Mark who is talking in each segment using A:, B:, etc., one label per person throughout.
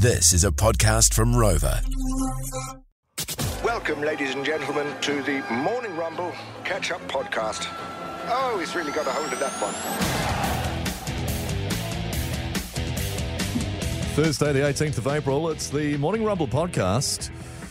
A: This is a podcast from Rover.
B: Welcome, ladies and gentlemen, to the Morning Rumble Catch-Up Podcast. Oh, he's really got a hold of that one.
C: Thursday, the 18th of April, it's the Morning Rumble podcast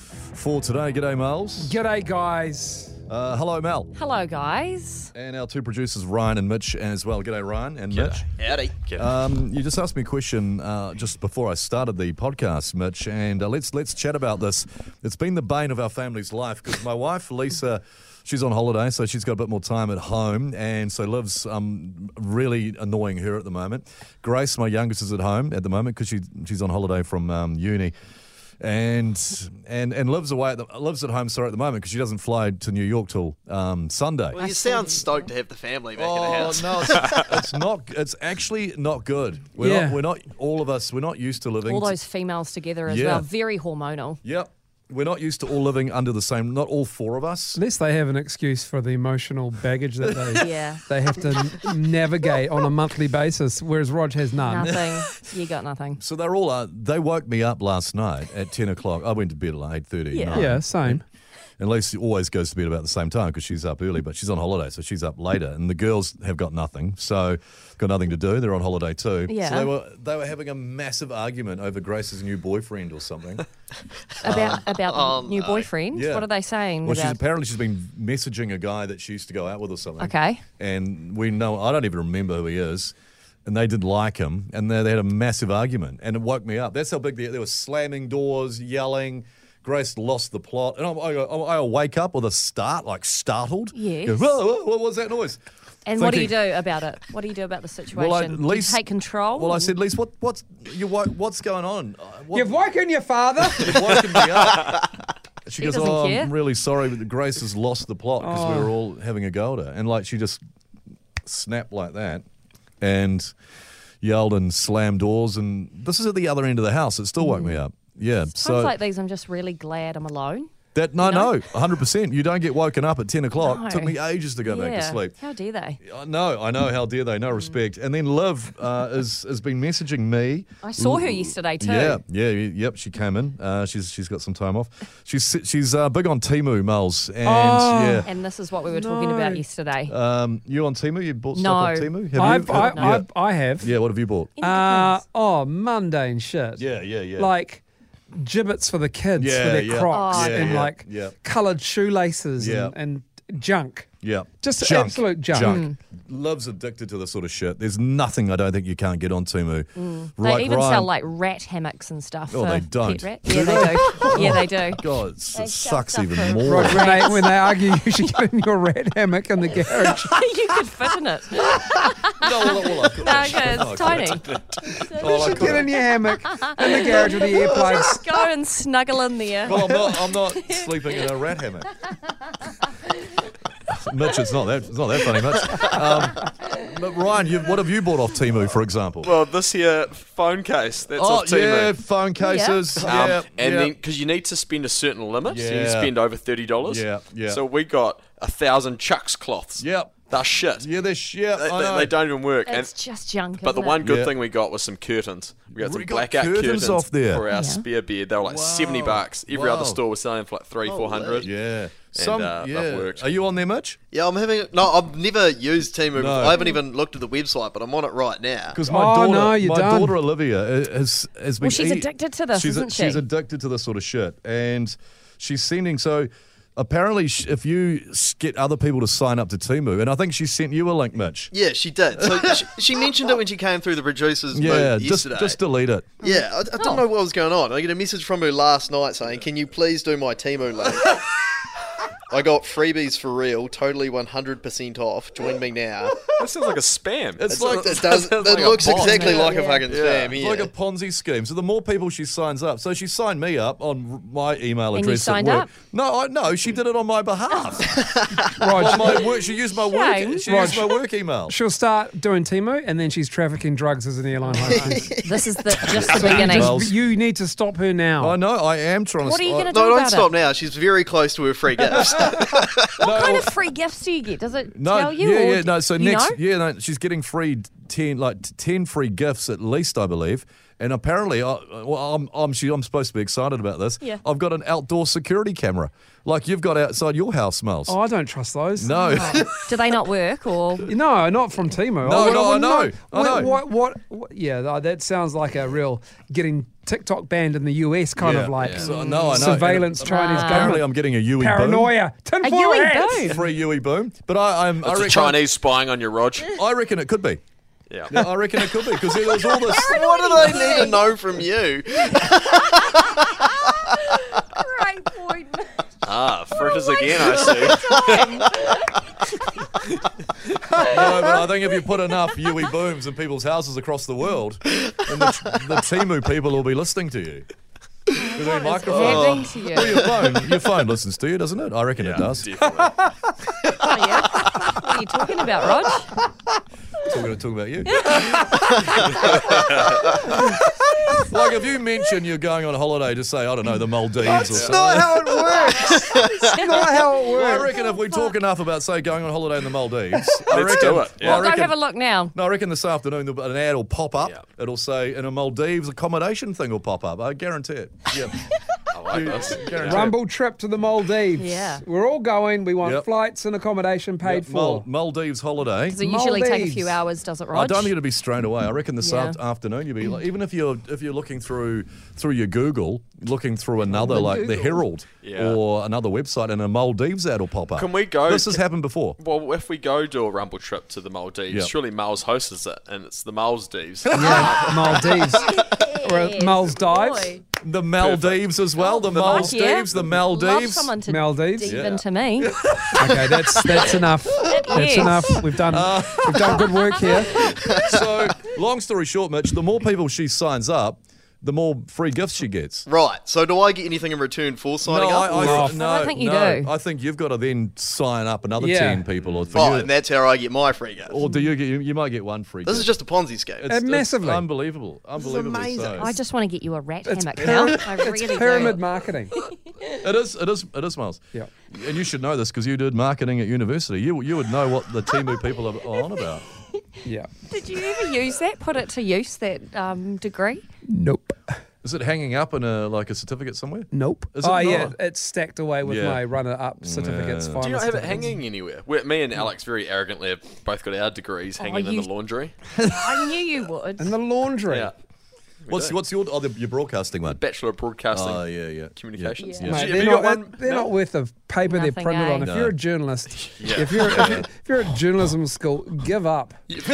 C: for today. G'day, Mels.
D: G'day, guys.
C: Hello, Mel.
E: Hello, guys.
C: And our two producers, Ryan and Mitch, as well. G'day, Ryan and Mitch.
F: Howdy.
C: You just asked me a question just before I started the podcast, Mitch, and let's chat about this. It's been the bane of our family's life because my wife, Lisa, she's on holiday, so she's got a bit more time at home, and so Liv's really annoying her at the moment. Grace, my youngest, is at home at the moment because she's on holiday from uni. And Liv's away Liv's at home at the moment because she doesn't fly to New York till Sunday.
F: Well, you sound stoked to have the family back in the house.
C: No, it's not. It's actually not good. We're not all of us. We're not used to living
E: All those females together as
C: Yeah.
E: well. Very hormonal.
C: Yep. We're not used to all living under the same. Not all four of us.
D: At least they have an excuse for the emotional baggage that
E: Yeah.
D: they have to navigate on a monthly basis, whereas Rog has none.
E: Nothing. You got nothing.
C: So they're all. They woke me up last night at 10 o'clock. I went to bed at like 8:30.
E: Yeah.
D: Yeah, same.
C: And Lisa always goes to bed about the same time because she's up early, but she's on holiday, so she's up later. And the girls have got nothing, so got nothing to do. They're on holiday too.
E: Yeah.
C: So they were having a massive argument over Grace's new boyfriend or something.
E: About the new boyfriend?
C: Yeah.
E: What are they saying
C: Well,
E: about?
C: she's been messaging a guy that she used to go out with or something.
E: Okay.
C: And I don't even remember who he is. And they didn't like him, and they had a massive argument, and it woke me up. That's how big they were slamming doors, yelling. Grace lost the plot, and I wake up with a start, like startled.
E: Yes.
C: Go, whoa, what was that noise?
E: And what do you do about it? What do you do about the situation? Do you take control?
C: Well, I said, Lise, what's going on?
D: You've woken your father.
C: You've woken me up. She goes,
E: doesn't care.
C: I'm really sorry, but Grace has lost the plot because we were all having a go at her. And like she just snapped like that and yelled and slammed doors. And this is at the other end of the house. It still woke me up. Yeah.
E: Times like these, I'm just really glad I'm alone.
C: No, 100%. You don't get woken up at 10 o'clock.
E: No.
C: It took me ages to go back to sleep.
E: How dare they?
C: I know. How dare they? No respect. And then Liv has been messaging me.
E: I saw her yesterday too.
C: Yep. She came in. She's got some time off. She's big on Temu, Mels, and
E: And this is what we were talking about yesterday.
C: you on Temu? You bought
E: No.
C: stuff on Temu? Have you?
D: I have.
C: Yeah. What have you bought?
D: Mundane shit.
C: Yeah.
D: Like gibbets for the kids for their Crocs and coloured shoelaces and junk.
C: Yeah.
D: Just
C: Junk.
D: absolute junk.
C: Liv's addicted to this sort of shit. There's nothing I don't think you can't get on Temu.
E: They even sell like rat hammocks and stuff.
C: Oh,
E: for
C: they don't.
E: Pet rat. Yeah, they do. Yeah, they do.
C: God, it
E: They
C: sucks
E: sell
C: even
E: stuff for
C: more.
D: Right, when they argue, you should get in your rat hammock in the garage.
E: You could fit in it.
C: I couldn't.
E: No, it's tiny.
D: You should get in your hammock in the garage with the earplugs.
E: Just go and snuggle in there.
C: Well, I'm not sleeping in a rat hammock. Mitch, it's not that funny, Mitch. But Ryan, what have you bought off Temu, for example?
F: Well, this here phone case, that's off Temu.
C: Yeah, phone cases.
F: And then, because you need to spend a certain limit, so you spend over $30.
C: Yeah.
F: So we got 1,000 Chucks cloths.
C: Yep.
F: They're shit.
C: Yeah, they're shit.
F: They don't even work.
E: It's just junk.
F: But the
E: isn't
F: one
E: it?
F: good thing we got was some curtains. We got some
C: We got
F: blackout curtains
C: off there.
F: for our spare bed. They were like $70. Every other store was selling for like $300-400.
C: Yeah.
F: That worked.
C: Are you on there, Mitch?
G: Yeah, I've never used Temu before. I haven't even looked at the website, but I'm on it right now.
C: Because my
D: you're
C: daughter
D: done.
C: Olivia has been.
E: Well, she's addicted to this, isn't she?
C: She's addicted to this sort of shit, and she's sending. So apparently, if you get other people to sign up to Temu, and I think she sent you a link, Mitch.
G: Yeah, she did. So she mentioned it when she came through the producers' booth yesterday.
C: just delete it.
G: Yeah, I don't know what was going on. I get a message from her last night saying, "Can you please do my Temu link?" I got freebies for real, totally 100% off. Join me now.
F: That sounds like a spam.
C: It's like
G: It looks exactly like a fucking spam.
C: It's
G: Yeah.
C: like a Ponzi scheme. So the more people she signs up, so she signed me up on my email
E: And
C: address.
E: you signed
C: at work.
E: up?
C: No, she did it on my behalf.
D: Rog,
C: On my work, she used my work.
E: Shame.
C: She used my work email.
D: she'll start doing Temu, and then she's trafficking drugs as an airline hostess.
E: This is just the beginning.
C: Well,
D: You need to stop her now.
C: I know. I am trying to.
E: What are you going to do
G: No, don't
E: about
G: stop
E: it?
G: now. She's very close to her free gifts.
E: What kind of free gifts do you get? Does it
C: No,
E: tell you?
C: no. So
E: you
C: next,
E: know?
C: she's getting free 10 free gifts at least, I believe. And apparently, I'm supposed to be excited about this.
E: Yeah.
C: I've got an outdoor security camera, like you've got outside your house, Miles.
D: Oh, I don't trust those.
C: No.
E: Do they not work or?
D: No, not from Timo.
C: I know.
D: What? Yeah, that sounds like a real getting TikTok banned in the US kind of like
C: So, no, I know.
D: surveillance Chinese
C: Apparently,
D: government.
C: I'm getting a Yui
D: Paranoia.
E: A Yui boom.
C: boom. Free Yui boom. But I
F: It's
C: reckon
F: the Chinese spying on you, Rog.
C: I reckon it could be.
F: Yeah.
C: Yeah, I reckon it could be because there was all this.
G: What do they need to know from you?
E: Great point.
F: Fritters again, I see.
C: No, but I think if you put enough Yui booms in people's houses across the world, then the Temu people will be listening to you. With their microphone.
E: Happening to you?
C: Well, your phone listens to you, doesn't it? I reckon it does.
F: Definitely.
E: Oh, yeah. What are you talking about, Rog?
C: Talking about you. Like if you mention you're going on a holiday to say, I don't know, the Maldives or something.
D: Not how it works. It's not how it
C: Well, I
D: works.
C: reckon if we talk enough about, say, going on holiday in the Maldives,
F: Let's do it. Yeah.
E: Well, go have a look now.
C: No, I reckon this afternoon an ad will pop up.
F: Yeah.
C: It'll say, in a Maldives accommodation thing will pop up. I guarantee it. Yeah.
F: I like this.
C: Guarantee
D: Rumble trip to the Maldives.
E: Yeah.
D: We're all going. We want
C: Yep.
D: flights and accommodation paid
C: it.
D: for.
C: Maldives holiday.
E: Does it usually take a
D: Maldives.
E: few hours, does it,
C: I
E: Rog?
C: don't think it'll be straight away. I reckon this
E: Yeah.
C: afternoon you'll be like, even if you're looking through your Google, looking through another like the Herald
F: Yeah.
C: or another website, and a Maldives ad will pop up.
F: Can we go?
C: This has happened before.
F: Well, if we go do a Rumble trip to the Maldives,
C: Yeah.
F: surely Miles hosts it, and it's the Maldives.
D: Yeah, Maldives. Or Miles dives.
E: Boy.
C: The Maldives as well. The
E: Fuck
C: Maldives.
E: yeah.
C: The
E: Love
C: Maldives.
E: someone to
D: Maldives.
E: deep
C: Yeah.
E: into me.
D: Okay, that's enough. That's
E: Yes.
D: enough. We've done good work here.
C: So, long story short, Mitch, the more people she signs up, the more free gifts she gets.
G: Right. So do I get anything in return for signing up?
E: I don't think you do.
C: I think you've got to then sign up another
D: Yeah.
C: 10 people, or for
G: Oh,
C: you,
G: and that's how I get my free gift.
C: or do you get? You might get one free.
G: This
C: gift.
G: is just a Ponzi scheme.
C: It's
D: Massively.
C: unbelievable. Unbelievably
G: amazing.
C: so.
E: I just want to get you a rat
D: It's
E: hammock now. I really
D: It's pyramid
E: do.
D: marketing.
C: It is, Miles.
D: Yeah.
C: And you should know this because you did marketing at university. You would know what the Temu people are on about.
D: Yeah.
E: Did you ever use that? Put it to use, that degree?
D: Nope.
C: Is it hanging up in a certificate somewhere?
D: Nope.
C: Is it
D: Oh, yeah.
C: not?
D: It's stacked away with
C: Yeah.
D: my runner-up certificates.
C: Yeah.
D: Final
F: Do you not have it
D: certificates.
F: hanging anywhere? Me and Alex very arrogantly have both got our degrees hanging in
E: you-
F: the laundry.
E: I knew you would.
D: In the laundry.
F: Yeah.
C: What's your your broadcasting one?
F: Bachelor of Broadcasting
C: Oh yeah.
F: Communications.
C: Yeah.
D: Mate,
F: Have
D: they're
F: you
D: not,
F: got one,
D: they're
F: Mel?
D: not worth the paper they're
E: Nothing,
D: printed
E: eh?
D: on. If
C: No.
D: you're a journalist,
F: Yeah.
D: if you're at journalism school, give up.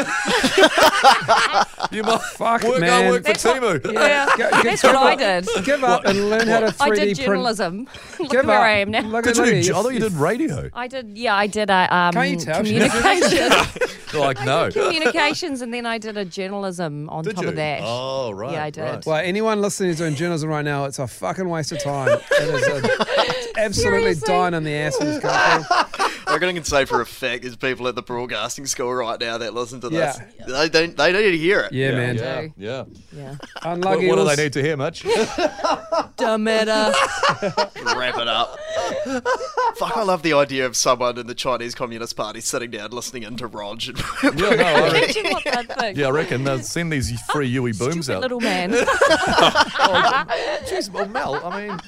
C: You might
D: Fuck it,
C: work
D: man.
C: for
E: That's what-
C: Temu.
E: Yeah, that's what I did.
D: Give up and learn how to 3D
E: I did
D: print.
E: journalism. Look
D: Give
E: where
D: up.
E: I am now.
D: Look
C: Did
D: at
C: you?
D: you.
C: I thought you did radio.
E: I did a
D: Can't you tell?
E: communications,
C: Like no.
E: communications, and then I did a journalism on
C: Did
E: top
C: you?
E: of that.
C: Oh right.
E: Yeah, I did.
C: right.
D: Well, anyone listening who's doing journalism right now, it's a fucking waste of time. It's absolutely
E: Seriously?
D: dying in the ass of this country.
G: I can say for a fact there's people at the broadcasting school right now that listen to this.
D: Yeah.
G: They need to hear it.
D: Yeah, man.
C: Yeah.
E: do.
C: Yeah.
E: Yeah.
D: Unlucky.
C: What do
D: was-
C: they need to hear, Mitch?
E: Don't matter.
G: Wrap it up. Fuck, I love the idea of someone in the Chinese Communist Party sitting down listening into Rog. And
C: Yeah, no, I reckon,
E: Imagine what they'd think.
C: yeah, I reckon they'll send these free Yui booms
E: Stupid
C: out.
E: little man.
C: Jeez, well, Mel, I mean,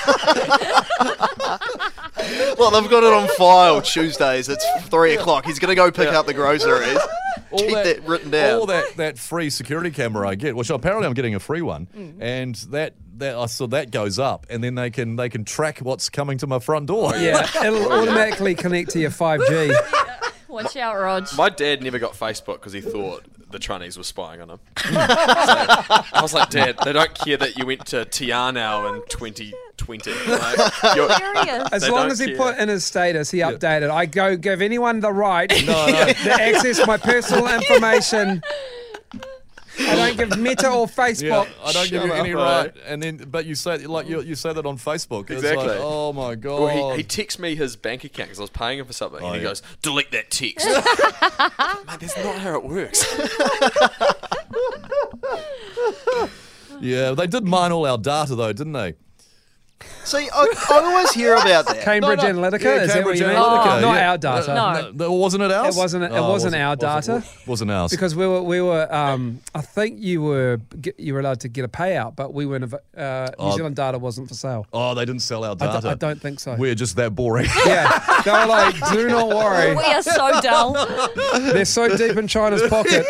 G: well, they've got it on file Tuesdays. It's 3 o'clock. He's going to go pick up the groceries. Keep that written down.
C: all that free security camera I get, which apparently I'm getting a free one, and that I saw that goes up, and then they can track what's coming to my front door.
D: Yeah, it'll automatically connect to your 5G.
E: Watch out, Rog.
F: My dad never got Facebook because he thought the Chinese were spying on him. So I was like, Dad, they don't care that you went to Tianao in 2020. Like,
E: Serious.
D: As
F: They
D: long
F: don't
D: as he
F: care.
D: put in his status, he updated. I go give anyone the right
C: No.
D: to access my personal information. I don't give Meta or
C: Yeah,
D: Facebook.
C: I don't give
F: Shut
C: you any
F: up,
C: right,
F: mate.
C: and then but you say you say that on Facebook. It's
F: Exactly.
C: like, oh my god.
F: well, he texted me his bank account because I was paying him for something, and he
C: yeah.
F: goes, delete that text. Mate, that's not how it works.
C: Yeah, they did mine all our data though, didn't they?
G: See, I always hear about that.
D: Cambridge Analytica,
C: Yeah,
D: is that what
C: Cambridge
D: you mean?
C: Analytica,
D: Not
C: yeah.
D: our data.
E: No.
C: Wasn't it ours?
D: It wasn't our data.
C: Wasn't ours.
D: Because we were. I think you were allowed to get a payout, but we weren't. New Zealand data wasn't for sale.
C: Oh, they didn't sell our data.
D: I don't think so.
C: We're just that boring.
D: Yeah, they were like, do not worry.
E: We are so dull.
D: They're so deep in China's pocket.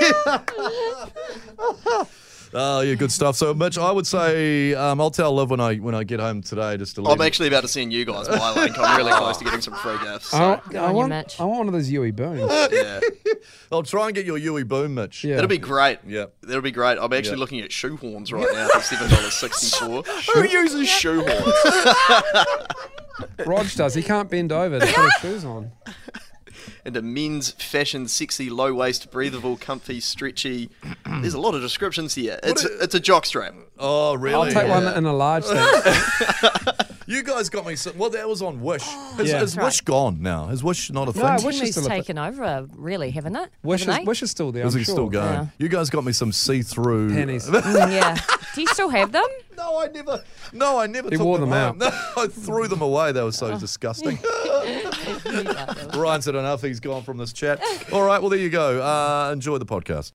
C: Oh, yeah, good stuff. So, Mitch, I would say I'll tell Liv when I get home today just to leave.
G: I'm actually about to send you guys my link. I'm really close to getting some free gifts. So.
D: I want one of those Yui Booms.
G: Yeah.
C: I'll try and get your Yui Boom, Mitch.
D: Yeah.
G: That'll be great.
C: Yeah.
G: That'll be great. I'm actually looking at shoehorns right now for $7.64. Who uses shoehorns?
D: Rog does. He can't bend over to put his shoes on.
G: And a men's fashion, sexy, low waist, breathable, comfy, stretchy. There's a lot of descriptions here. It's a jock strap.
C: Oh, really?
D: I'll take one in a large thing.
C: You guys got me some. Well, that was on Wish.
D: Yeah.
C: Is Wish gone now? Is Wish not a thing?
D: No, Wish is
E: Timmy's
D: still
E: taken over, really, haven't it?
D: Wish
E: Haven't they?
D: is still there.
C: Is
D: I'm
C: he
D: sure.
C: still going?
E: Yeah.
C: You guys got me some see-through
D: Pennies.
E: Yeah. Do you still have them?
C: No, I never. No, I never.
D: He
C: took
D: wore
C: them
D: them
C: home. No, I threw them away. They were so disgusting. Ryan said enough. He's gone from this chat. All right. Well, there you go. Enjoy the podcast.